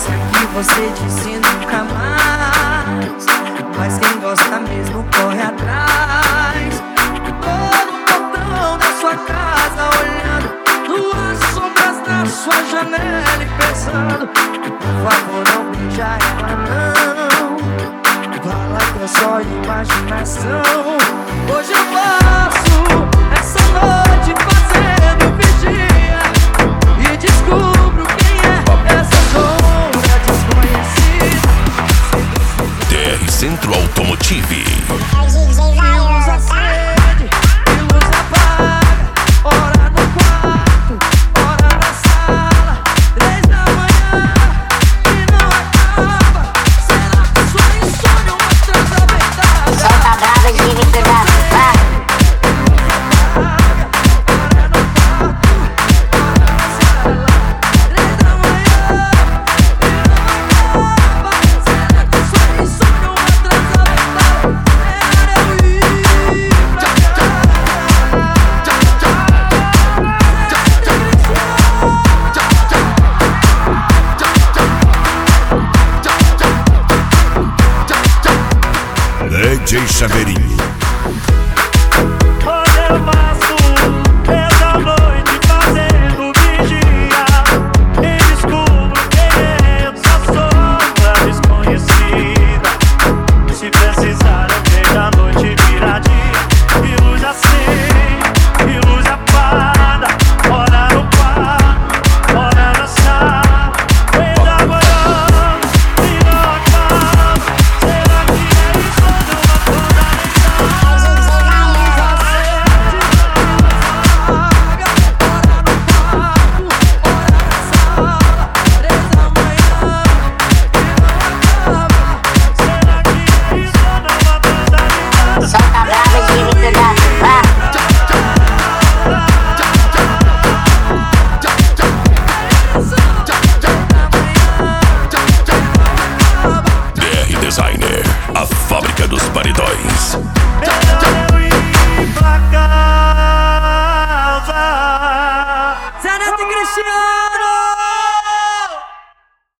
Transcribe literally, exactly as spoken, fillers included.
distância que você disse nunca mais. Mas quem gosta mesmo corre atrás. Tô no portão da sua casa olhando duas sombras na sua janela e pensando: por favor, não beija ela não. Fala que é só imaginação. Hoje eu passo essa noite fazendo vigia e descubro quem é essa sombra desconhecida. D R Centro Automotive. Luz acende e luz apaga. Hora no quarto, hora na sala. Três da manhã e não acaba. Será que sua insônia é uma transa verdade? Solta a brava de me cuidar, vai. D J Chaveirinho.